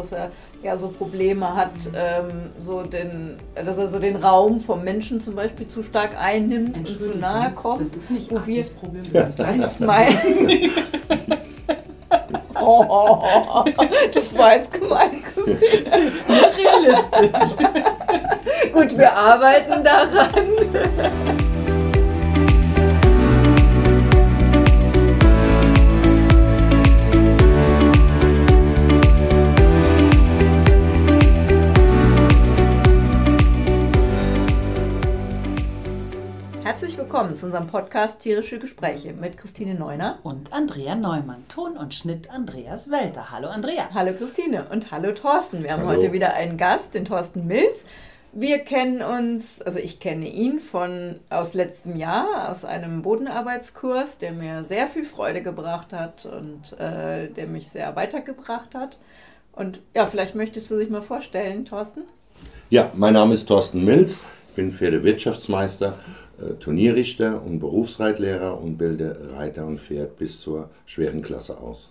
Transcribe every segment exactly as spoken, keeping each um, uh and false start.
dass er ja so Probleme hat, ähm, so den, dass er so den Raum vom Menschen zum Beispiel zu stark einnimmt und zu nahe kommt. Das ist nicht wo wir, das Problem, das ist das ist mein... Oh, oh, oh, das war jetzt gemein, Christine. realistisch. Gut, wir arbeiten daran. Herzlich willkommen zu unserem Podcast Tierische Gespräche mit Christine Neuner und Andrea Neumann. Ton und Schnitt Andreas Welter. Hallo Andrea. Hallo Christine und hallo Thorsten. Wir haben Hallo. heute wieder einen Gast, den Thorsten Milz. Wir kennen uns, also ich kenne ihn von aus letztem Jahr, aus einem Bodenarbeitskurs, der mir sehr viel Freude gebracht hat und äh, der mich sehr weitergebracht hat. Und ja, vielleicht möchtest du dich mal vorstellen, Thorsten? Ja, mein Name ist Thorsten Milz, ich bin Pferdewirtschaftsmeister, äh, Turnierrichter und Berufsreitlehrer und bilde Reiter und Pferd bis zur schweren Klasse aus.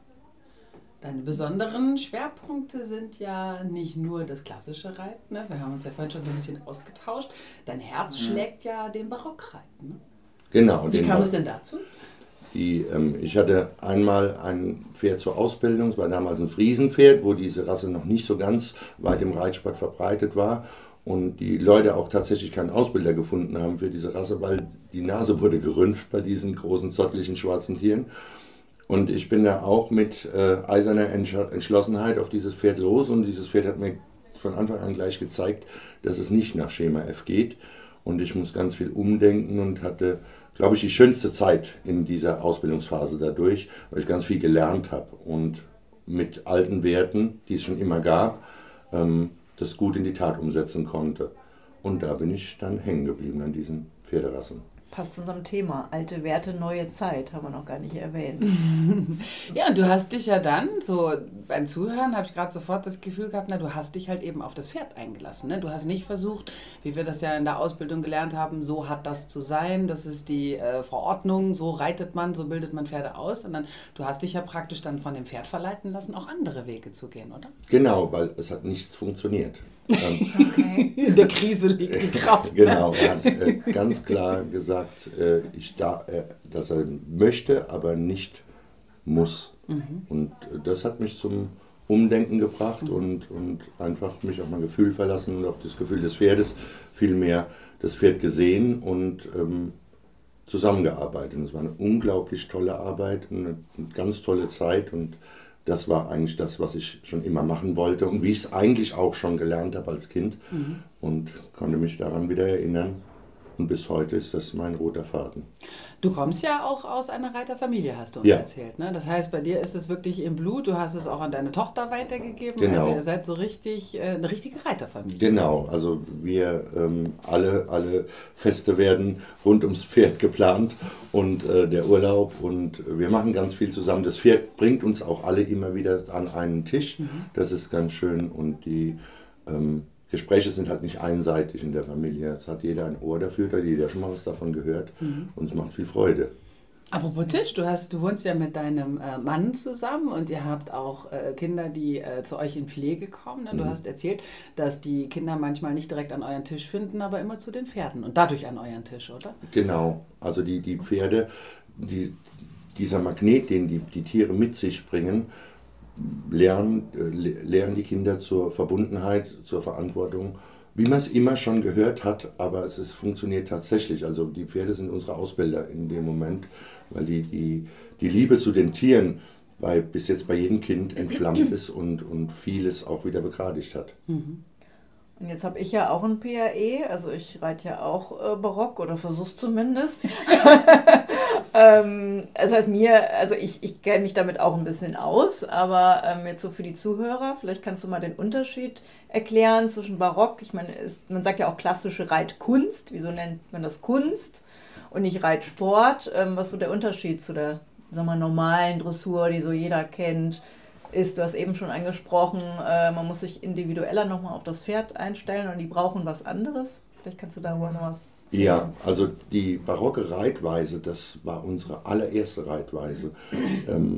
Deine besonderen Schwerpunkte sind ja nicht nur das klassische Reiten, ne? Wir haben uns ja vorhin schon so ein bisschen ausgetauscht. Dein Herz schlägt ja dem Barockreiten. Ne? Genau. Wie den kam Ba- es denn dazu? Die, ähm, ich hatte einmal ein Pferd zur Ausbildung, es war damals ein Friesenpferd, wo diese Rasse noch nicht so ganz weit im Reitsport verbreitet war. Und die Leute auch tatsächlich keinen Ausbilder gefunden haben für diese Rasse, weil die Nase wurde gerümpft bei diesen großen, zottlichen, schwarzen Tieren. Und ich bin da auch mit äh, eiserner Entsch- Entschlossenheit auf dieses Pferd los. Und dieses Pferd hat mir von Anfang an gleich gezeigt, dass es nicht nach Schema F geht. Und ich muss ganz viel umdenken und hatte, glaube ich, die schönste Zeit in dieser Ausbildungsphase dadurch, weil ich ganz viel gelernt habe und mit alten Werten, die es schon immer gab, ähm, das gut in die Tat umsetzen konnte. Und da bin ich dann hängen geblieben an diesen Pferderassen. Passt zu unserem Thema, alte Werte, neue Zeit, haben wir noch gar nicht erwähnt. Ja, und du hast dich ja dann, so beim Zuhören habe ich gerade sofort das Gefühl gehabt, na, du hast dich halt eben auf das Pferd eingelassen. Ne? Du hast nicht versucht, wie wir das ja in der Ausbildung gelernt haben, so hat das zu sein, das ist die äh, Verordnung, so reitet man, so bildet man Pferde aus, sondern du hast dich ja praktisch dann von dem Pferd verleiten lassen, auch andere Wege zu gehen, oder? Genau, weil es hat nichts funktioniert. Ähm, Okay. In der Krise liegt die Kraft. Ne? Genau, er hat äh, ganz klar gesagt, äh, ich da, äh, dass er möchte, aber nicht muss. Mhm. Und äh, das hat mich zum Umdenken gebracht mhm. und, und einfach mich auf mein Gefühl verlassen und auf das Gefühl des Pferdes, vielmehr das Pferd gesehen und ähm, zusammengearbeitet. Und es war eine unglaublich tolle Arbeit, eine, eine ganz tolle Zeit und das war eigentlich das, was ich schon immer machen wollte und wie ich es eigentlich auch schon gelernt habe als Kind mhm. und konnte mich daran wieder erinnern. Und bis heute ist das mein roter Faden. Du kommst ja auch aus einer Reiterfamilie, hast du uns Ja. erzählt. Ne? Das heißt, bei dir ist es wirklich im Blut, du hast es auch an deine Tochter weitergegeben. Genau. Also ihr seid so richtig, äh, eine richtige Reiterfamilie. Genau, also wir ähm, alle, alle Feste werden rund ums Pferd geplant und äh, der Urlaub und wir machen ganz viel zusammen. Das Pferd bringt uns auch alle immer wieder an einen Tisch, mhm. das ist ganz schön und die ähm, Gespräche sind halt nicht einseitig in der Familie. Es hat jeder ein Ohr dafür, da hat jeder schon mal was davon gehört mhm. und es macht viel Freude. Apropos Tisch, du, hast, du wohnst ja mit deinem äh, Mann zusammen und ihr habt auch äh, Kinder, die äh, zu euch in Pflege kommen. Ne? Du Mhm. hast erzählt, dass die Kinder manchmal nicht direkt an euren Tisch finden, aber immer zu den Pferden und dadurch an euren Tisch, oder? Genau, also die, die Pferde, die, dieser Magnet, den die, die Tiere mit sich bringen, lernen, äh, le- lehren die Kinder zur Verbundenheit, zur Verantwortung, wie man es immer schon gehört hat, aber es ist, funktioniert tatsächlich. Also die Pferde sind unsere Ausbilder in dem Moment, weil die, die, die Liebe zu den Tieren bei, bis jetzt bei jedem Kind entflammt ist und, und vieles auch wieder begradigt hat. Mhm. Und jetzt habe ich ja auch ein P R E, also ich reite ja auch äh, Barock oder versuch's zumindest. ähm, das heißt mir, also ich, ich kenne mich damit auch ein bisschen aus, aber ähm, jetzt so für die Zuhörer, vielleicht kannst du mal den Unterschied erklären zwischen Barock, ich meine, ist, man sagt ja auch klassische Reitkunst, wieso nennt man das Kunst und nicht Reitsport, ähm, was so der Unterschied zu der, sagen wir, normalen Dressur, die so jeder kennt, ist, du hast eben schon angesprochen, äh, man muss sich individueller nochmal auf das Pferd einstellen und die brauchen was anderes. Vielleicht kannst du darüber noch was erzählen. Ja, also die barocke Reitweise, das war unsere allererste Reitweise. Ähm,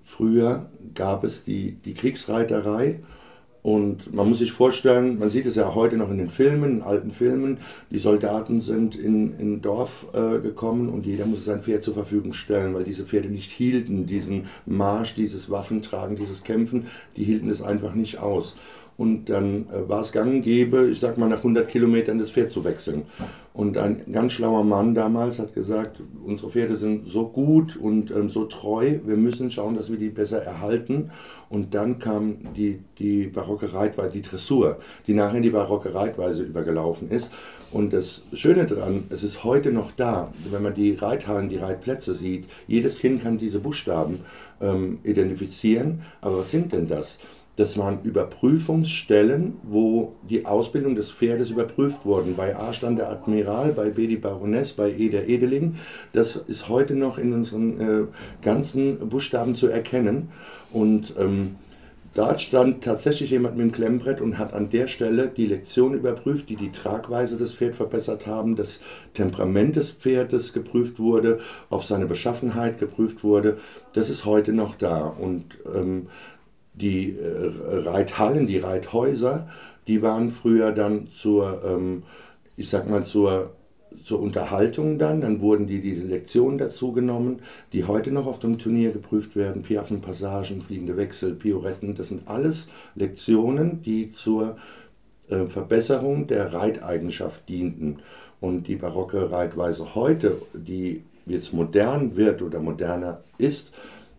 früher gab es die, die Kriegsreiterei. Und man muss sich vorstellen, man sieht es ja heute noch in den Filmen, in alten Filmen, die Soldaten sind in ein Dorf äh, gekommen und jeder musste sein Pferd zur Verfügung stellen, weil diese Pferde nicht hielten, diesen Marsch, dieses Waffentragen, dieses Kämpfen, die hielten es einfach nicht aus. Und dann äh, war es gang und gäbe, ich sag mal, nach hundert Kilometern das Pferd zu wechseln. Und ein ganz schlauer Mann damals hat gesagt, unsere Pferde sind so gut und ähm, so treu, wir müssen schauen, dass wir die besser erhalten. Und dann kam die, die barocke Reitweise, die Dressur, die nachher in die barocke Reitweise übergelaufen ist. Und das Schöne daran, es ist heute noch da, wenn man die Reithallen, die Reitplätze sieht, jedes Kind kann diese Buchstaben ähm, identifizieren. Aber was sind denn das? Das waren Überprüfungsstellen, wo die Ausbildung des Pferdes überprüft wurde. Bei A stand der Admiral, bei B die Baroness, bei E der Edeling. Das ist heute noch in unseren äh, ganzen Buchstaben zu erkennen. Und ähm, da stand tatsächlich jemand mit dem Klemmbrett und hat an der Stelle die Lektion überprüft, die die Tragweise des Pferdes verbessert haben, das Temperament des Pferdes geprüft wurde, auf seine Beschaffenheit geprüft wurde. Das ist heute noch da. Und ähm, die äh, Reithallen, die Reithäuser, die waren früher dann zur, ähm, ich sag mal, zur, zur Unterhaltung dann. Dann wurden die diese Lektionen dazu genommen, die heute noch auf dem Turnier geprüft werden. Piaffen, Passagen, fliegende Wechsel, Pioretten, das sind alles Lektionen, die zur äh, Verbesserung der Reiteigenschaft dienten. Und die barocke Reitweise heute, die jetzt modern wird oder moderner ist,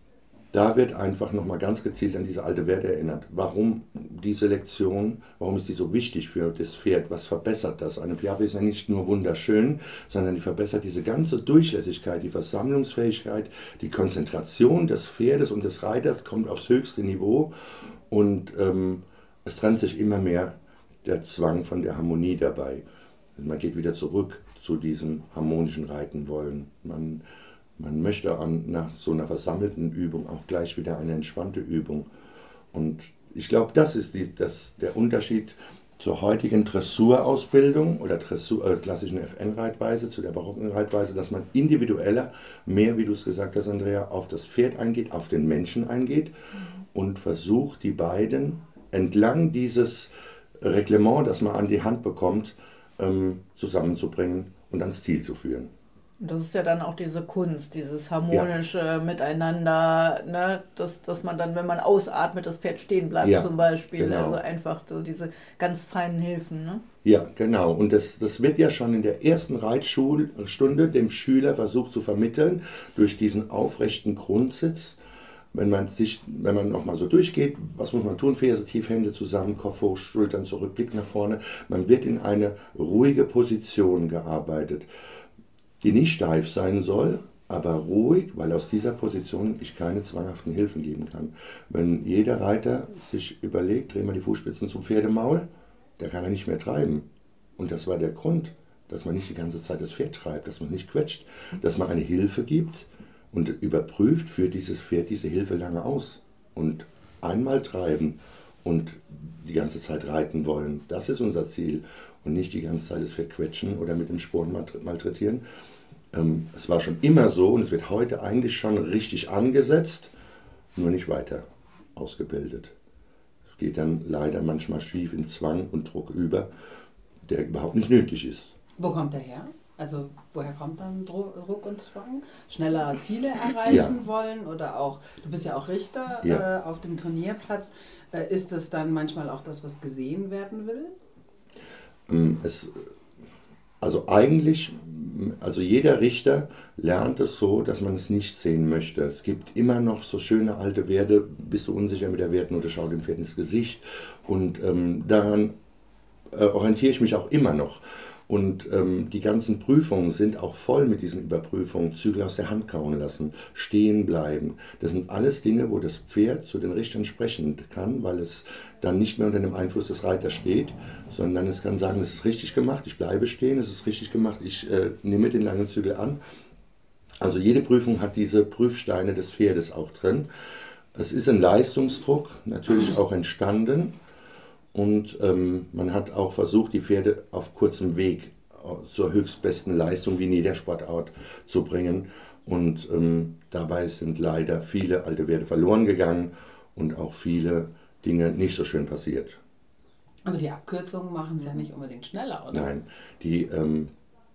da wird einfach nochmal ganz gezielt an diese alte Werte erinnert. Warum diese Lektion, warum ist die so wichtig für das Pferd? Was verbessert das? Eine Piaffe ist ja nicht nur wunderschön, sondern die verbessert diese ganze Durchlässigkeit, die Versammlungsfähigkeit, die Konzentration des Pferdes und des Reiters kommt aufs höchste Niveau und ähm, es trennt sich immer mehr der Zwang von der Harmonie dabei. Man geht wieder zurück zu diesem harmonischen Reiten wollen. Man Man möchte an, nach so einer versammelten Übung auch gleich wieder eine entspannte Übung. Und ich glaube, das ist die, das, der Unterschied zur heutigen Dressurausbildung oder Dressur, äh, klassischen F N-Reitweise, zu der barocken Reitweise, dass man individueller, mehr, wie du es gesagt hast, Andrea, auf das Pferd eingeht, auf den Menschen eingeht und versucht, die beiden entlang dieses Reglement, das man an die Hand bekommt, ähm, zusammenzubringen und ans Ziel zu führen. Und das ist ja dann auch diese Kunst, dieses harmonische ja. Miteinander, ne? dass, dass man dann, wenn man ausatmet, das Pferd stehen bleibt ja, zum Beispiel. Genau. Also einfach so diese ganz feinen Hilfen. Ne? Ja, genau. Und das, das wird ja schon in der ersten Reitschulstunde dem Schüler versucht zu vermitteln, durch diesen aufrechten Grundsitz. Wenn man sich, wenn man nochmal so durchgeht, was muss man tun? Ferse tief, Hände zusammen, Kopf hoch, Schultern zurück, Blick nach vorne. Man wird in eine ruhige Position gearbeitet, die nicht steif sein soll, aber ruhig, weil aus dieser Position ich keine zwanghaften Hilfen geben kann. Wenn jeder Reiter sich überlegt, drehen wir die Fußspitzen zum Pferdemaul, der kann er nicht mehr treiben. Und das war der Grund, dass man nicht die ganze Zeit das Pferd treibt, dass man nicht quetscht, dass man eine Hilfe gibt und überprüft, führt dieses Pferd diese Hilfe lange aus. Und einmal treiben und die ganze Zeit reiten wollen, das ist unser Ziel. Und nicht die ganze Zeit das Pferd quetschen oder mit dem Sporen malträtieren. Ähm, es war schon immer so und es wird heute eigentlich schon richtig angesetzt, nur nicht weiter ausgebildet. Es geht dann leider manchmal schief in Zwang und Druck über, der überhaupt nicht nötig ist. Wo kommt der her? Also woher kommt dann Druck und Zwang? Schneller Ziele erreichen ja. wollen oder auch, du bist ja auch Richter ja. äh, auf dem Turnierplatz. Äh, ist das dann manchmal auch das, was gesehen werden will? Es, also eigentlich, also jeder Richter lernt es so, dass man es nicht sehen möchte. Es gibt immer noch so schöne alte Werte, bist du unsicher mit der Wertnote, schau dem Pferd ins Gesicht. Und ähm, daran äh, orientiere ich mich auch immer noch. Und ähm, die ganzen Prüfungen sind auch voll mit diesen Überprüfungen. Zügel aus der Hand kauen lassen, stehen bleiben. Das sind alles Dinge, wo das Pferd zu den Richtern sprechen kann, weil es dann nicht mehr unter dem Einfluss des Reiters steht, sondern es kann sagen, es ist richtig gemacht, ich bleibe stehen, es ist richtig gemacht, ich äh, nehme den langen Zügel an. Also jede Prüfung hat diese Prüfsteine des Pferdes auch drin. Es ist ein Leistungsdruck natürlich auch entstanden. Und ähm, man hat auch versucht, die Pferde auf kurzem Weg zur höchstbesten Leistung wie in jeder Sportart zu bringen. Und ähm, dabei sind leider viele alte Werte verloren gegangen und auch viele Dinge nicht so schön passiert. Aber die Abkürzungen machen es ja nicht unbedingt schneller, oder? Nein, die, ähm,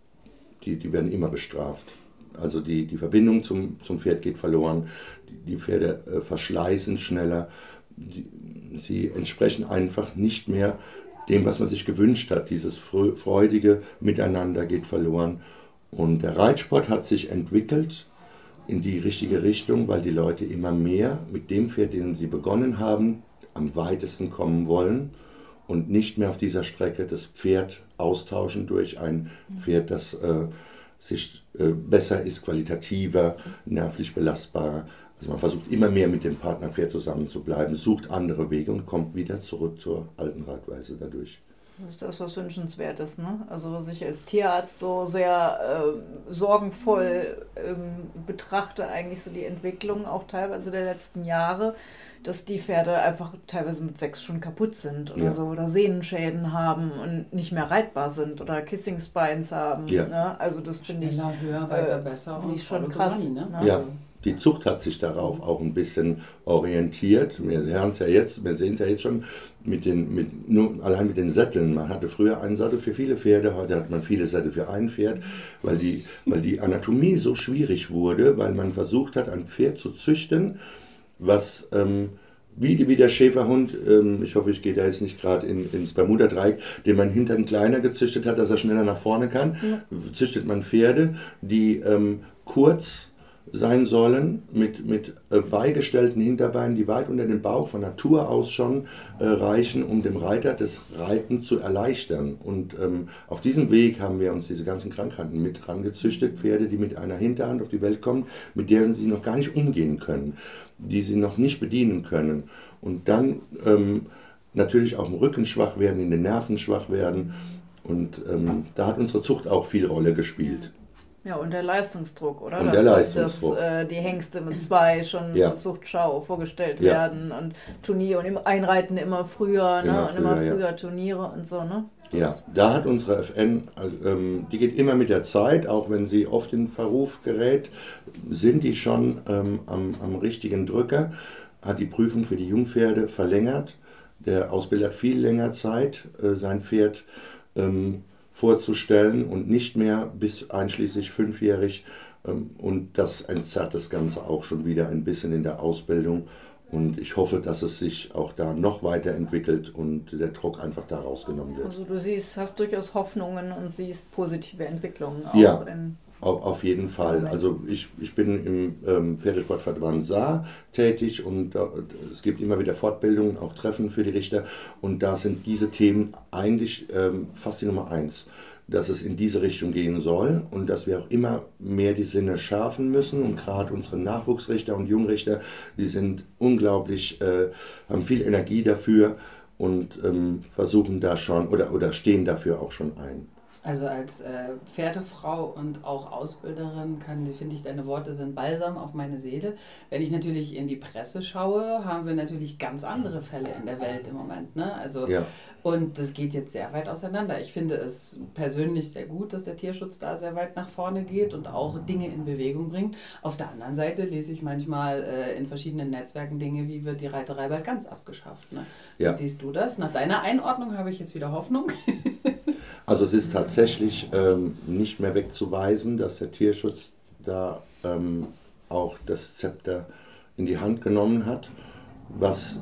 die, die werden immer bestraft. Also die, die Verbindung zum, zum Pferd geht verloren, die, die Pferde äh, verschleißen schneller, die, sie entsprechen einfach nicht mehr dem, was man sich gewünscht hat. Dieses freudige Miteinander geht verloren. Und der Reitsport hat sich entwickelt in die richtige Richtung, weil die Leute immer mehr mit dem Pferd, den sie begonnen haben, am weitesten kommen wollen und nicht mehr auf dieser Strecke das Pferd austauschen durch ein Pferd, das äh, sich äh, besser ist, qualitativer, nervlich belastbarer. Also man versucht immer mehr mit dem Partnerpferd zusammen zu bleiben, sucht andere Wege und kommt wieder zurück zur alten Reitweise dadurch. Das ist das, was wünschenswert ist, ne? Also sich als Tierarzt so sehr äh, sorgenvoll ähm, betrachte eigentlich so die Entwicklung auch teilweise der letzten Jahre, dass die Pferde einfach teilweise mit sechs schon kaputt sind oder Ja. so oder Sehnenschäden haben und nicht mehr reitbar sind oder Kissing Spines haben. Ja. Ne? Also das finde ich, Schneller, höher, weiter, äh, besser finde und ich schon volle krass. Kodani, ne? Ne? Ja, die Zucht hat sich darauf auch ein bisschen orientiert. Wir hören es ja jetzt, wir sehen es ja jetzt schon mit den, mit, nur allein mit den Sätteln. Man hatte früher einen Sattel für viele Pferde, heute hat man viele Sättel für ein Pferd, weil die, weil die Anatomie so schwierig wurde, weil man versucht hat, ein Pferd zu züchten, was ähm, wie, wie der Schäferhund, ähm, ich hoffe, ich gehe da jetzt nicht gerade in, ins Bermuda-Dreieck, den man hintern kleiner gezüchtet hat, dass er schneller nach vorne kann, ja. Züchtet man Pferde, die ähm, kurz sein sollen, mit, mit äh, beigestellten Hinterbeinen, die weit unter dem Bauch von Natur aus schon äh, reichen, um dem Reiter das Reiten zu erleichtern. Und ähm, auf diesem Weg haben wir uns diese ganzen Krankheiten mit rangezüchtet, Pferde, die mit einer Hinterhand auf die Welt kommen, mit der sie noch gar nicht umgehen können, die sie noch nicht bedienen können. Und dann ähm, natürlich auch im Rücken schwach werden, in den Nerven schwach werden. Und ähm, da hat unsere Zucht auch viel Rolle gespielt. Ja, und der Leistungsdruck, oder? Und dass, der dass, Leistungsdruck. Dass äh, die Hengste mit zwei schon Ja. zur Zuchtschau vorgestellt Ja. werden und Turnier und im Einreiten immer früher, ne? Immer und immer früher, früher ja. Turniere und so, ne? Das- Ja, da hat unsere F N, ähm, die geht immer mit der Zeit, auch wenn sie oft in Verruf gerät, sind die schon ähm, am, am richtigen Drücker, hat die Prüfung für die Jungpferde verlängert. Der Ausbilder hat viel länger Zeit, äh, sein Pferd ähm, vorzustellen und nicht mehr bis einschließlich fünfjährig. Ähm, und das entzerrt das Ganze auch schon wieder ein bisschen in der Ausbildung. Und ich hoffe, dass es sich auch da noch weiterentwickelt und der Druck einfach da rausgenommen wird. Also du siehst, hast durchaus Hoffnungen und siehst positive Entwicklungen auch Ja. in. Auf, auf jeden Fall. Also ich, ich bin im ähm, Pferdesportverband Saar tätig und äh, es gibt immer wieder Fortbildungen, auch Treffen für die Richter. Und da sind diese Themen eigentlich ähm, fast die Nummer eins, dass es in diese Richtung gehen soll und dass wir auch immer mehr die Sinne schärfen müssen. Und gerade unsere Nachwuchsrichter und Jungrichter, die sind unglaublich, äh, haben viel Energie dafür und ähm, versuchen da schon oder, oder stehen dafür auch schon ein. Also als äh, Pferdefrau und auch Ausbilderin kann, finde ich, deine Worte sind Balsam auf meine Seele. Wenn ich natürlich in die Presse schaue, haben wir natürlich ganz andere Fälle in der Welt im Moment. Ne? Also, Ja. Und das geht jetzt sehr weit auseinander. Ich finde es persönlich sehr gut, dass der Tierschutz da sehr weit nach vorne geht und auch Dinge in Bewegung bringt. Auf der anderen Seite lese ich manchmal äh, in verschiedenen Netzwerken Dinge, wie wird die Reiterei bald ganz abgeschafft. Ne? Ja. Wie siehst du das? Nach deiner Einordnung habe ich jetzt wieder Hoffnung. Also es ist tatsächlich ähm, nicht mehr wegzuweisen, dass der Tierschutz da ähm, auch das Zepter in die Hand genommen hat. Was,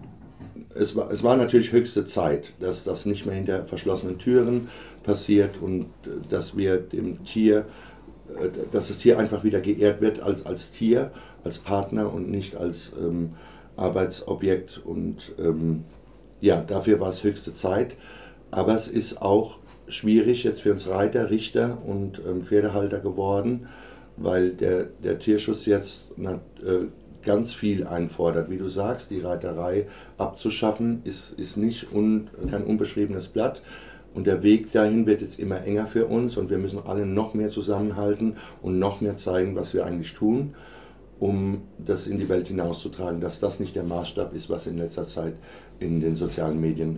es, war, es war natürlich höchste Zeit, dass das nicht mehr hinter verschlossenen Türen passiert und äh, dass wir dem Tier, äh, dass das Tier einfach wieder geehrt wird als, als Tier, als Partner und nicht als ähm, Arbeitsobjekt. Und ähm, ja, dafür war es höchste Zeit. Aber es ist auch schwierig jetzt für uns Reiter, Richter und ähm, Pferdehalter geworden, weil der, der Tierschutz jetzt na, äh, ganz viel einfordert. Wie du sagst, die Reiterei abzuschaffen ist, ist nicht un, kein unbeschriebenes Blatt. Und der Weg dahin wird jetzt immer enger für uns und wir müssen alle noch mehr zusammenhalten und noch mehr zeigen, was wir eigentlich tun, um das in die Welt hinauszutragen, dass das nicht der Maßstab ist, was in letzter Zeit in den sozialen Medien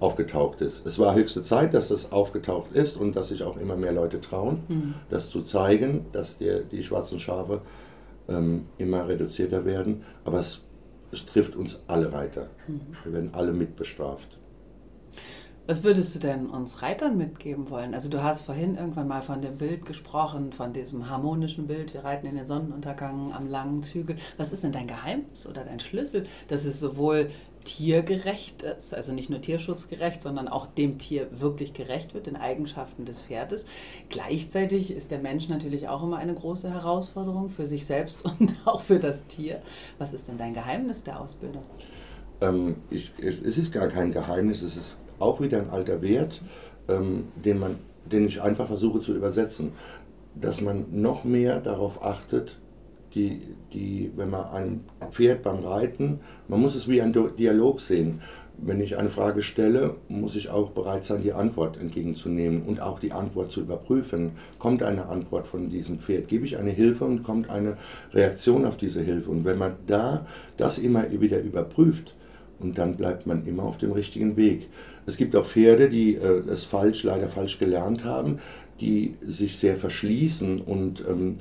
aufgetaucht ist. Es war höchste Zeit, dass das aufgetaucht ist und dass sich auch immer mehr Leute trauen, mhm. das zu zeigen, dass der, die schwarzen Schafe ähm, immer reduzierter werden. Aber es, es trifft uns alle Reiter. Mhm. Wir werden alle mitbestraft. Was würdest du denn uns Reitern mitgeben wollen? Also du hast vorhin irgendwann mal von dem Bild gesprochen, von diesem harmonischen Bild, wir reiten in den Sonnenuntergang am langen Zügel. Was ist denn dein Geheimnis oder dein Schlüssel, dass es sowohl tiergerecht ist, also nicht nur tierschutzgerecht, sondern auch dem Tier wirklich gerecht wird, den Eigenschaften des Pferdes. Gleichzeitig ist der Mensch natürlich auch immer eine große Herausforderung für sich selbst und auch für das Tier. Was ist denn dein Geheimnis der Ausbildung? Ähm, ich, es ist gar kein Geheimnis, es ist auch wieder ein alter Wert, ähm, den, man, den ich einfach versuche zu übersetzen, dass man noch mehr darauf achtet, die, die, wenn man ein Pferd beim Reiten, man muss es wie ein Dialog sehen. Wenn ich eine Frage stelle, muss ich auch bereit sein, die Antwort entgegenzunehmen und auch die Antwort zu überprüfen. Kommt eine Antwort von diesem Pferd? Gebe ich eine Hilfe und kommt eine Reaktion auf diese Hilfe? Und wenn man da das immer wieder überprüft, und dann bleibt man immer auf dem richtigen Weg. Es gibt auch Pferde, die äh, es falsch, leider falsch gelernt haben, die sich sehr verschließen und ähm,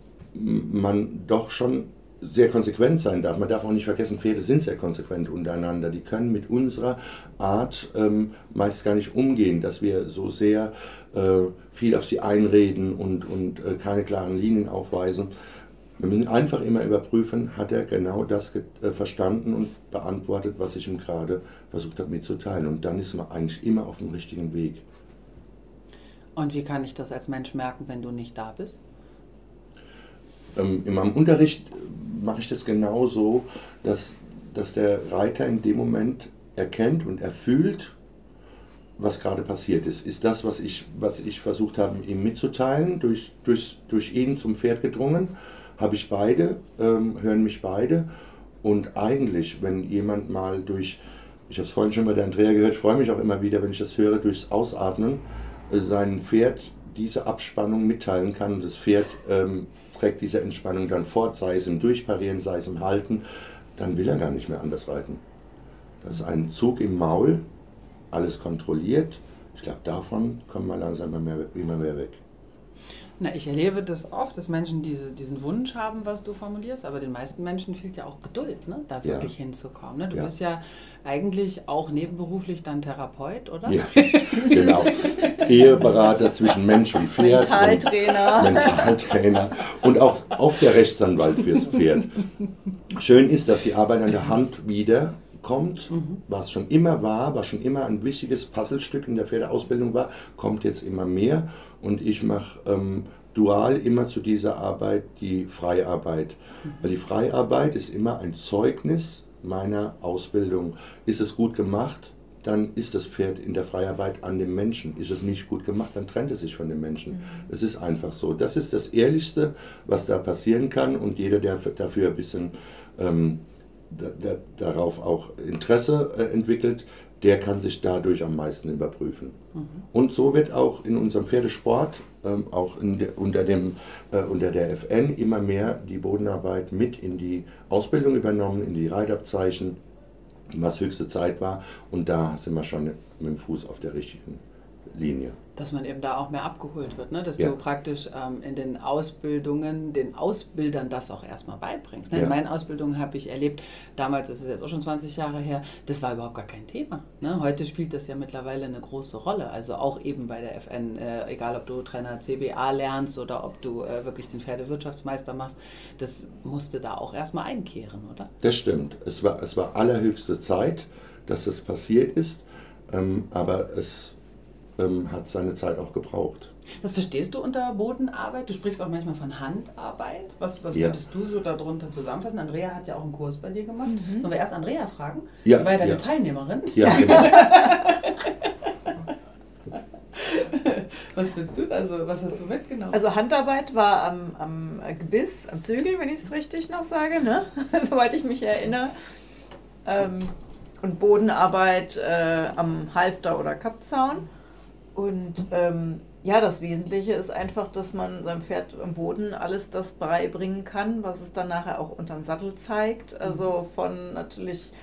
man doch schon sehr konsequent sein darf. Man darf auch nicht vergessen, Pferde sind sehr konsequent untereinander. Die können mit unserer Art ähm, meist gar nicht umgehen, dass wir so sehr äh, viel auf sie einreden und, und äh, keine klaren Linien aufweisen. Wir müssen einfach immer überprüfen, hat er genau das äh, verstanden und beantwortet, was ich ihm gerade versucht habe mitzuteilen. Und dann ist man eigentlich immer auf dem richtigen Weg. Und wie kann ich das als Mensch merken, wenn du nicht da bist? Ähm, in meinem Unterricht mache ich das genauso, dass, dass der Reiter in dem Moment erkennt und erfühlt, was gerade passiert ist. Ist das, was ich, was ich versucht habe, ihm mitzuteilen, durch, durch, durch ihn zum Pferd gedrungen? Habe ich beide, ähm, hören mich beide. Und eigentlich, wenn jemand mal durch, ich habe es vorhin schon bei der Andrea gehört, ich freue mich auch immer wieder, wenn ich das höre, durchs Ausatmen, äh, sein Pferd diese Abspannung mitteilen kann und das Pferd ähm, trägt diese Entspannung dann fort, sei es im Durchparieren, sei es im Halten, dann will er gar nicht mehr anders reiten. Das ist ein Zug im Maul, alles kontrolliert. Ich glaube, davon kommen wir langsam immer mehr, immer mehr weg. Na, ich erlebe das oft, dass Menschen diese, diesen Wunsch haben, was du formulierst, aber den meisten Menschen fehlt ja auch Geduld, ne, da wirklich ja. hinzukommen. Ne? Du ja. bist ja eigentlich auch nebenberuflich dann Therapeut, oder? Ja, genau. Eheberater zwischen Mensch und Pferd. Mentaltrainer. Und Mentaltrainer und auch oft der Rechtsanwalt fürs Pferd. Schön ist, dass die Arbeit an der Hand wieder kommt, mhm. was schon immer war, was schon immer ein wichtiges Puzzlestück in der Pferdeausbildung war, kommt jetzt immer mehr und ich mache ähm, dual immer zu dieser Arbeit die Freiarbeit. Mhm. Weil die Freiarbeit ist immer ein Zeugnis meiner Ausbildung. Ist es gut gemacht, dann ist das Pferd in der Freiarbeit an dem Menschen. Ist es nicht gut gemacht, dann trennt es sich von dem Menschen. Mhm. Das ist einfach so. Das ist das Ehrlichste, was da passieren kann und jeder, der dafür ein bisschen ähm, Da, da, darauf auch Interesse äh, entwickelt, der kann sich dadurch am meisten überprüfen. Mhm. Und so wird auch in unserem Pferdesport, ähm, auch in de, unter, dem, äh, unter der F N, immer mehr die Bodenarbeit mit in die Ausbildung übernommen, in die Reitabzeichen, was höchste Zeit war. Und da sind wir schon mit dem Fuß auf der richtigen Linie. Dass man eben da auch mehr abgeholt wird, ne? Dass ja. du praktisch ähm, in den Ausbildungen den Ausbildern das auch erstmal beibringst. Ne? Ja. In meinen Ausbildungen habe ich erlebt, damals ist es jetzt auch schon zwanzig Jahre her, das war überhaupt gar kein Thema. Ne? Heute spielt das ja mittlerweile eine große Rolle. Also auch eben bei der F N, äh, egal ob du Trainer C B A lernst oder ob du äh, wirklich den Pferdewirtschaftsmeister machst, das musste da auch erstmal einkehren, oder? Das stimmt. Es war, es war allerhöchste Zeit, dass das passiert ist, ähm, aber es hat seine Zeit auch gebraucht. Was verstehst du unter Bodenarbeit? Du sprichst auch manchmal von Handarbeit. Was, was ja. würdest du so darunter zusammenfassen? Andrea hat ja auch einen Kurs bei dir gemacht. Mhm. Sollen wir erst Andrea fragen? Ja. Die war ja deine ja. Teilnehmerin. Ja, genau. Was willst du? Also, was hast du mitgenommen? Also Handarbeit war am, am Gebiss, am Zügel, wenn ich es richtig noch sage, ne? Soweit ich mich erinnere. Ähm, und Bodenarbeit äh, am Halfter oder Kappzaun. Und ähm, ja, das Wesentliche ist einfach, dass man seinem Pferd am Boden alles das beibringen kann, was es dann nachher auch unterm Sattel zeigt. Also von natürlich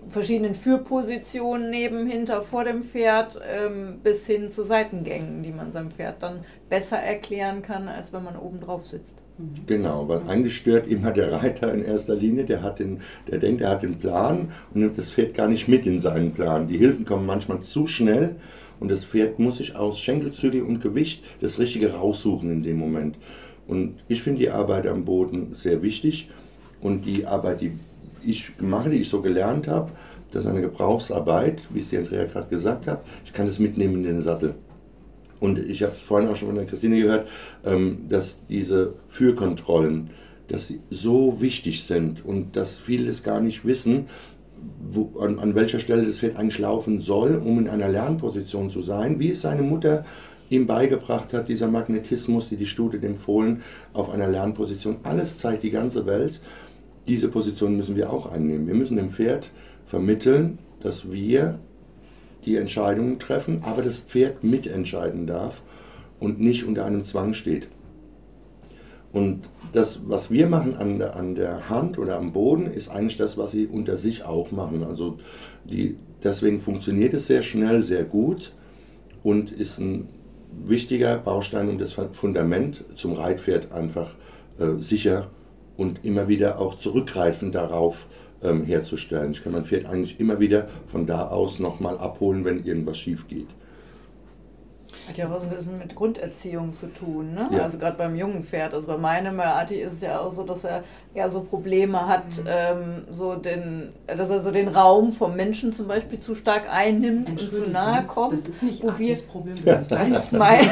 verschiedenen Führpositionen neben, hinter, vor dem Pferd ähm, bis hin zu Seitengängen, die man seinem Pferd dann besser erklären kann, als wenn man oben drauf sitzt. Genau, weil eigentlich stört immer der Reiter in erster Linie, der, hat den, der denkt, er hat den Plan und nimmt das Pferd gar nicht mit in seinen Plan. Die Hilfen kommen manchmal zu schnell und das Pferd muss sich aus Schenkelzügel und Gewicht das Richtige raussuchen in dem Moment. Und ich finde die Arbeit am Boden sehr wichtig und die Arbeit, die ich mache, die ich so gelernt habe, das ist eine Gebrauchsarbeit, wie es die Andrea gerade gesagt hat. Ich kann das mitnehmen in den Sattel. Und ich habe vorhin auch schon von der Christine gehört, dass diese Führkontrollen, dass sie so wichtig sind und dass viele das gar nicht wissen, wo, an, an welcher Stelle das Pferd eigentlich laufen soll, um in einer Lernposition zu sein, wie es seine Mutter ihm beigebracht hat, dieser Magnetismus, die die Stute dem Fohlen auf einer Lernposition, alles zeigt die ganze Welt. Diese Position müssen wir auch einnehmen. Wir müssen dem Pferd vermitteln, dass wir die Entscheidungen treffen, aber das Pferd mitentscheiden darf und nicht unter einem Zwang steht. Und das, was wir machen an der, an der Hand oder am Boden, ist eigentlich das, was sie unter sich auch machen. Also die, deswegen funktioniert es sehr schnell, sehr gut und ist ein wichtiger Baustein, um das Fundament zum Reitpferd einfach äh, sicher und immer wieder auch zurückgreifend darauf ähm, herzustellen. Ich kann mein Pferd eigentlich immer wieder von da aus nochmal abholen, wenn irgendwas schief geht. Hat ja auch was ein bisschen mit Grunderziehung zu tun, ne? Ja. Also gerade beim jungen Pferd. Also bei meinem Ati ist es ja auch so, dass er ja so Probleme hat, mhm. ähm, so den, dass er so den Raum vom Menschen zum Beispiel zu stark einnimmt und zu nahe kommt. Das ist nicht Atis Problem, das ist, das ist mein...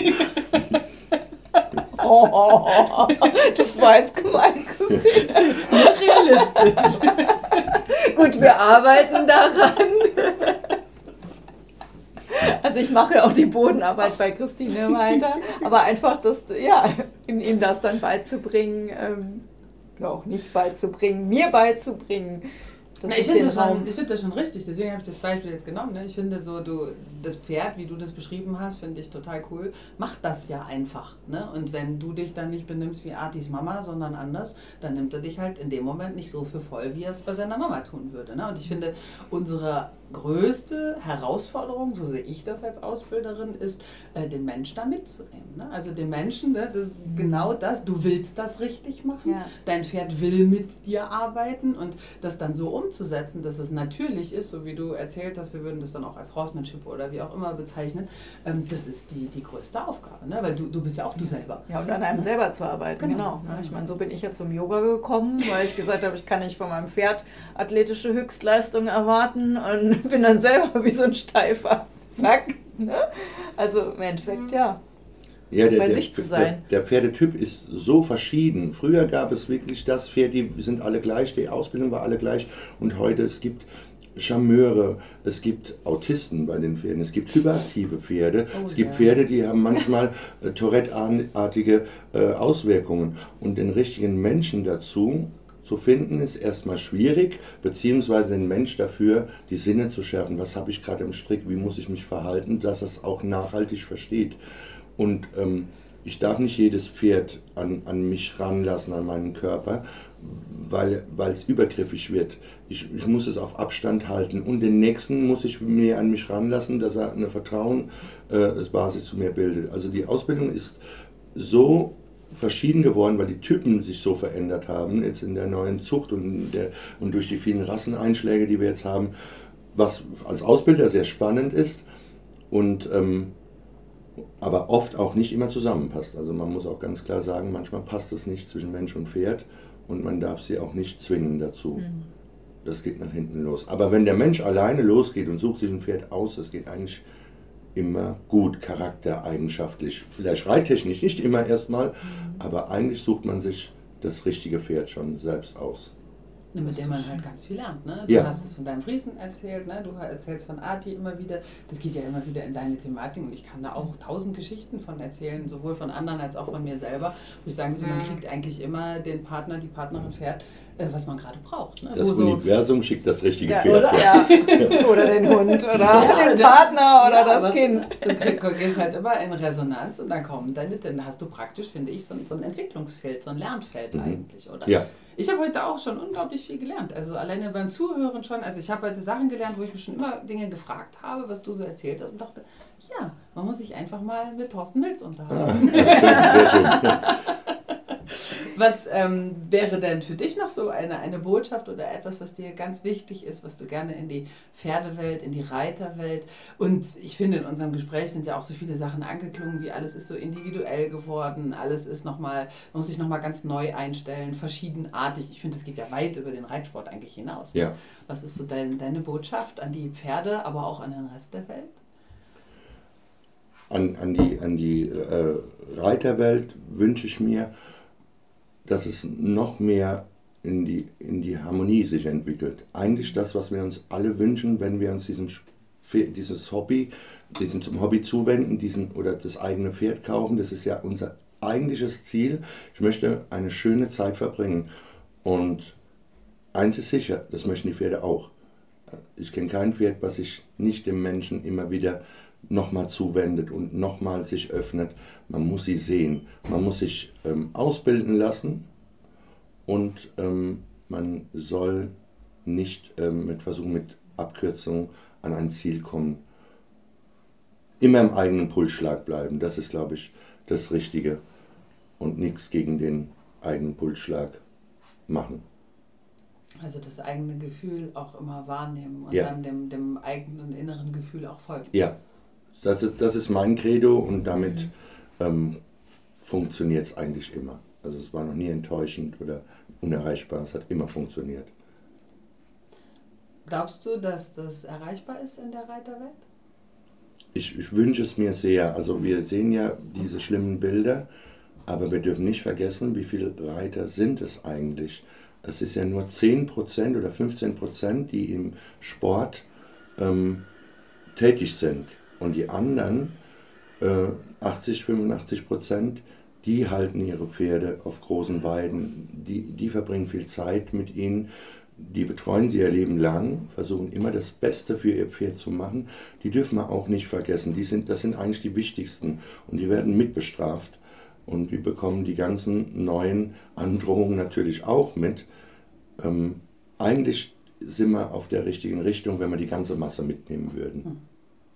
Oh, oh, oh, das war jetzt gemein, Christine. Realistisch. Gut, wir arbeiten daran. Also ich mache ja auch die Bodenarbeit bei Christine weiter, aber einfach das, ja, ihm das dann beizubringen, ähm, oder auch nicht beizubringen, mir beizubringen. Na, ich finde das, find das schon richtig, deswegen habe ich das Beispiel jetzt genommen. Ne? Ich finde so, du, das Pferd, wie du das beschrieben hast, finde ich total cool, macht das ja einfach. Ne? Und wenn du dich dann nicht benimmst wie Artis Mama, sondern anders, dann nimmt er dich halt in dem Moment nicht so für voll, wie er es bei seiner Mama tun würde. Ne? Und ich finde, unsere größte Herausforderung, so sehe ich das als Ausbilderin, ist, äh, den Mensch da mitzunehmen. Ne? Also den Menschen, ne, das ist genau das, du willst das richtig machen, ja. Dein Pferd will mit dir arbeiten und das dann so umzusetzen, dass es natürlich ist, so wie du erzählt hast, wir würden das dann auch als Horsemanship oder wie auch immer bezeichnen, ähm, das ist die, die größte Aufgabe, ne? Weil du, du bist ja auch du selber. Ja, und an einem selber zu arbeiten, genau. genau. Ja, ich meine, so bin ich ja zum Yoga gekommen, weil ich gesagt habe, ich kann nicht von meinem Pferd athletische Höchstleistungen erwarten und bin dann selber wie so ein steifer Sack. Ne? Also im Endeffekt, ja. Ja, der, bei der, sich zu sein. Der, der Pferdetyp ist so verschieden. Früher gab es wirklich das Pferd, die sind alle gleich, die Ausbildung war alle gleich. Und heute, es gibt Charmeure, es gibt Autisten bei den Pferden, es gibt hyperaktive Pferde, oh, es gibt ja. Pferde, die haben manchmal äh, Tourette-artige äh, Auswirkungen. Und den richtigen Menschen dazu zu finden, ist erstmal schwierig, beziehungsweise den Mensch dafür die Sinne zu schärfen. Was habe ich gerade im Strick, wie muss ich mich verhalten, dass es auch nachhaltig versteht. Und ähm, ich darf nicht jedes Pferd an, an mich ranlassen, an meinen Körper, weil es übergriffig wird. Ich, ich muss es auf Abstand halten und den nächsten muss ich mehr an mich ranlassen, dass er eine Vertrauensbasis äh, zu mir bildet. Also die Ausbildung ist so verschieden geworden, weil die Typen sich so verändert haben, jetzt in der neuen Zucht und, der, und durch die vielen Rasseneinschläge, die wir jetzt haben, was als Ausbilder sehr spannend ist und ähm, aber oft auch nicht immer zusammenpasst. Also man muss auch ganz klar sagen, manchmal passt es nicht zwischen Mensch und Pferd und man darf sie auch nicht zwingen dazu. Mhm. Das geht nach hinten los. Aber wenn der Mensch alleine losgeht und sucht sich ein Pferd aus, das geht eigentlich immer gut, charaktereigenschaftlich. Vielleicht reittechnisch nicht immer erstmal, mhm. aber eigentlich sucht man sich das richtige Pferd schon selbst aus. Ja, mit dem man halt ganz viel lernt. Ne? Du ja. hast es von deinem Friesen erzählt, ne? Du erzählst von Arti immer wieder. Das geht ja immer wieder in deine Thematik und ich kann da auch tausend Geschichten von erzählen, sowohl von anderen als auch von mir selber. Wo ich sagen würde, man kriegt eigentlich immer den Partner, die Partnerin Pferd, äh, was man gerade braucht. Ne? Das Wo Universum so schickt das richtige ja, Pferd. Oder, ja. oder den Hund oder ja, den Partner oder ja, das Kind. Du gehst halt immer in Resonanz und dann kommen deine, dann hast du praktisch, finde ich, so, so ein Entwicklungsfeld, so ein Lernfeld mhm. eigentlich, oder? Ja. Ich habe heute auch schon unglaublich viel gelernt. Also alleine beim Zuhören schon. Also ich habe heute Sachen gelernt, wo ich mich schon immer Dinge gefragt habe, was du so erzählt hast und dachte, ja, man muss sich einfach mal mit Thorsten Milz unterhalten. Ah, sehr schön, sehr schön. Was ähm, wäre denn für dich noch so eine, eine Botschaft oder etwas, was dir ganz wichtig ist, was du gerne in die Pferdewelt, in die Reiterwelt und ich finde, in unserem Gespräch sind ja auch so viele Sachen angeklungen, wie alles ist so individuell geworden, alles ist nochmal, man muss sich nochmal ganz neu einstellen, verschiedenartig. Ich finde, es geht ja weit über den Reitsport eigentlich hinaus. Ja. Was ist so dein, deine Botschaft an die Pferde, aber auch an den Rest der Welt? An, an die, an die äh, Reiterwelt wünsche ich mir, dass es noch mehr in die, in die Harmonie sich entwickelt. Eigentlich das, was wir uns alle wünschen, wenn wir uns diesem, dieses Hobby, diesem zum Hobby zuwenden, diesen, oder das eigene Pferd kaufen, das ist ja unser eigentliches Ziel. Ich möchte eine schöne Zeit verbringen. Und eins ist sicher, das möchten die Pferde auch. Ich kenne kein Pferd, was sich nicht dem Menschen immer wieder nochmal zuwendet und nochmal sich öffnet. Man muss sie sehen. Man muss sich ähm, ausbilden lassen und ähm, man soll nicht ähm, mit Versuchen, mit Abkürzung an ein Ziel kommen. Immer im eigenen Pulsschlag bleiben. Das ist, glaube ich, das Richtige. Und nichts gegen den eigenen Pulsschlag machen. Also das eigene Gefühl auch immer wahrnehmen und ja. dann dem, dem eigenen inneren Gefühl auch folgen. Ja. Das ist, das ist mein Credo und damit mhm. ähm, funktioniert es eigentlich immer. Also es war noch nie enttäuschend oder unerreichbar, es hat immer funktioniert. Glaubst du, dass das erreichbar ist in der Reiterwelt? Ich, ich wünsche es mir sehr. Also wir sehen ja diese schlimmen Bilder, aber wir dürfen nicht vergessen, wie viele Reiter sind es eigentlich. Es ist ja nur zehn Prozent oder fünfzehn Prozent, die im Sport ähm, tätig sind. Und die anderen, äh, achtzig, fünfundachtzig Prozent, die halten ihre Pferde auf großen Weiden, die, die verbringen viel Zeit mit ihnen, die betreuen sie ihr Leben lang, versuchen immer das Beste für ihr Pferd zu machen. Die dürfen wir auch nicht vergessen, die sind, das sind eigentlich die wichtigsten und die werden mitbestraft. Und wir bekommen die ganzen neuen Androhungen natürlich auch mit. Ähm, eigentlich sind wir auf der richtigen Richtung, wenn wir die ganze Masse mitnehmen würden.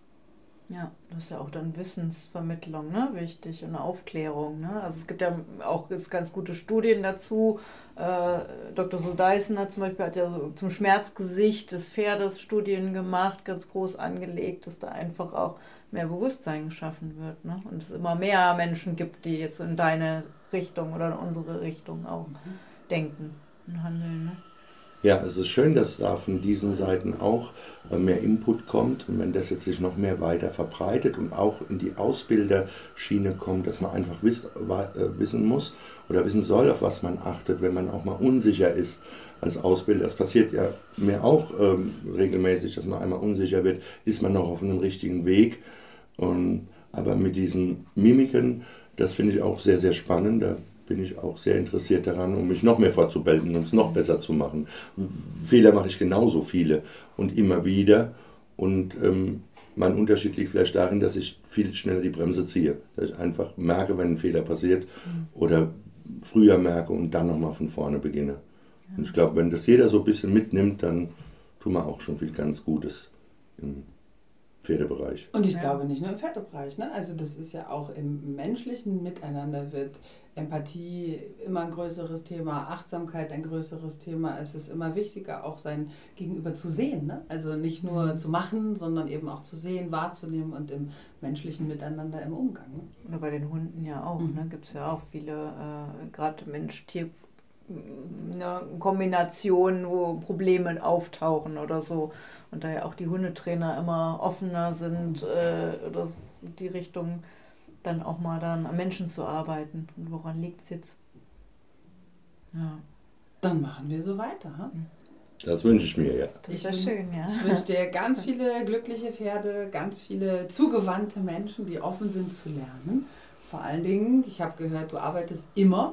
Ja, das ist ja auch dann Wissensvermittlung, ne, wichtig und Aufklärung. Ne? Also es gibt ja auch jetzt ganz gute Studien dazu. Äh, Doktor Sodeisner zum Beispiel hat ja so zum Schmerzgesicht des Pferdes Studien gemacht, ganz groß angelegt, dass da einfach auch mehr Bewusstsein geschaffen wird. Ne? Und es immer mehr Menschen gibt, die jetzt in deine Richtung oder in unsere Richtung auch mhm. denken und handeln. Ne? Ja, es ist schön, dass da von diesen Seiten auch mehr Input kommt und wenn das jetzt sich noch mehr weiter verbreitet und auch in die Ausbilderschiene kommt, dass man einfach wiss, wissen muss oder wissen soll, auf was man achtet, wenn man auch mal unsicher ist als Ausbilder. Das passiert ja mir auch ähm, regelmäßig, dass man einmal unsicher wird, ist man noch auf einem richtigen Weg. Und, aber mit diesen Mimiken, das finde ich auch sehr, sehr spannend. Da bin ich auch sehr interessiert daran, um mich noch mehr fortzubilden und es noch besser zu machen. Fehler mache ich genauso viele und immer wieder. Und ähm, mein Unterschied liegt vielleicht darin, dass ich viel schneller die Bremse ziehe. Dass ich einfach merke, wenn ein Fehler passiert mhm. oder früher merke und dann nochmal von vorne beginne. Ja. Und ich glaube, wenn das jeder so ein bisschen mitnimmt, dann tun wir auch schon viel ganz Gutes im Pferdebereich. Und ich ja. glaube nicht nur im Pferdebereich. Ne? Also das ist ja auch im menschlichen Miteinander wird Empathie immer ein größeres Thema, Achtsamkeit ein größeres Thema. Es ist immer wichtiger, auch sein Gegenüber zu sehen. Ne? Also nicht nur mhm. zu machen, sondern eben auch zu sehen, wahrzunehmen und im menschlichen Miteinander im Umgang. Ne? Oder bei den Hunden ja auch. Mhm. Ne? Gibt es ja auch viele, äh, gerade Mensch-Tier- eine Kombination, wo Probleme auftauchen oder so. Und daher auch die Hundetrainer immer offener sind, äh, oder die Richtung dann auch mal dann am Menschen zu arbeiten. Und woran liegt es jetzt? Ja. Dann machen wir so weiter. Hm? Das wünsche ich mir, ja. Das wäre schön, ja. Ich wünsche dir ganz viele glückliche Pferde, ganz viele zugewandte Menschen, die offen sind zu lernen. Vor allen Dingen, ich habe gehört, du arbeitest immer.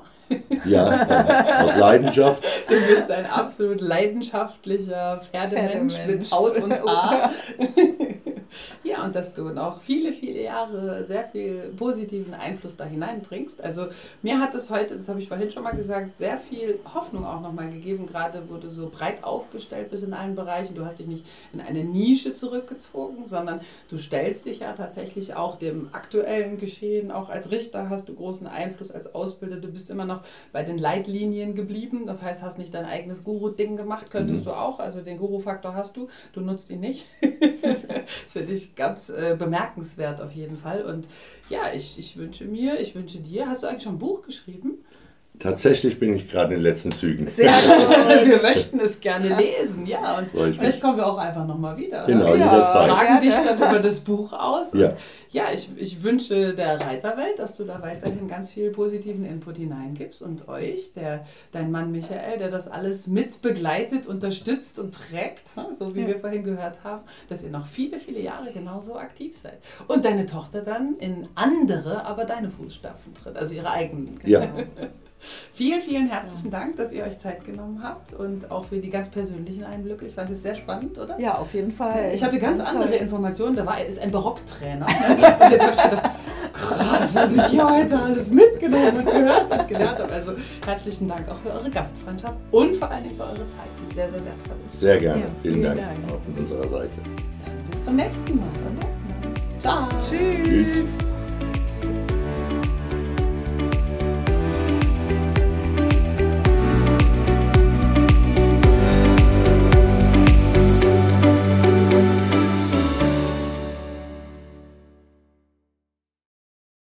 Ja, aus Leidenschaft. Du bist ein absolut leidenschaftlicher Pferdemensch, Pferdemensch. Mit Haut und Haar. Ja, Ja, und dass du noch viele, viele Jahre sehr viel positiven Einfluss da hineinbringst. Also mir hat es heute, das habe ich vorhin schon mal gesagt, sehr viel Hoffnung auch nochmal gegeben, gerade wo du so breit aufgestellt bist in allen Bereichen. Du hast dich nicht in eine Nische zurückgezogen, sondern du stellst dich ja tatsächlich auch dem aktuellen Geschehen. Auch als Richter hast du großen Einfluss, als Ausbilder. Du bist immer noch bei den Leitlinien geblieben. Das heißt, hast nicht dein eigenes Guru-Ding gemacht, könntest mhm. du auch. Also den Guru-Faktor hast du, du nutzt ihn nicht. Das finde ich ganz äh, bemerkenswert auf jeden Fall. Und ja, ich, ich wünsche mir, ich wünsche dir, hast du eigentlich schon ein Buch geschrieben? Tatsächlich bin ich gerade in den letzten Zügen. Sehr gut. Wir möchten es gerne lesen, ja. Und Freue ich vielleicht mich. kommen wir auch einfach nochmal wieder. Genau, oder? jederzeit. Fragen dich dann über das Buch aus. Ja. Und ja, ich, ich wünsche der Reiterwelt, dass du da weiterhin ganz viel positiven Input hineingibst und euch, der, dein Mann Michael, der das alles mit begleitet, unterstützt und trägt, so wie ja. wir vorhin gehört haben, dass ihr noch viele, viele Jahre genauso aktiv seid. Und deine Tochter dann in andere, aber deine Fußstapfen tritt, also ihre eigenen. Ja. Vielen, vielen herzlichen Dank, dass ihr euch Zeit genommen habt und auch für die ganz persönlichen Einblicke. Ich fand es sehr spannend, oder? Ja, auf jeden Fall. Ich hatte ganz, ganz andere toll. Informationen. Da war er ist ein Barocktrainer. Und jetzt habe ich gedacht, krass, was ich hier heute alles mitgenommen und gehört und gelernt habe. Also herzlichen Dank auch für eure Gastfreundschaft und vor allen Dingen für eure Zeit, die sehr, sehr wertvoll ist. Sehr gerne. Ja, vielen, vielen Dank, Dank. auch von unserer Seite. Bis zum nächsten Mal. Ciao. Tschüss. Tschüss.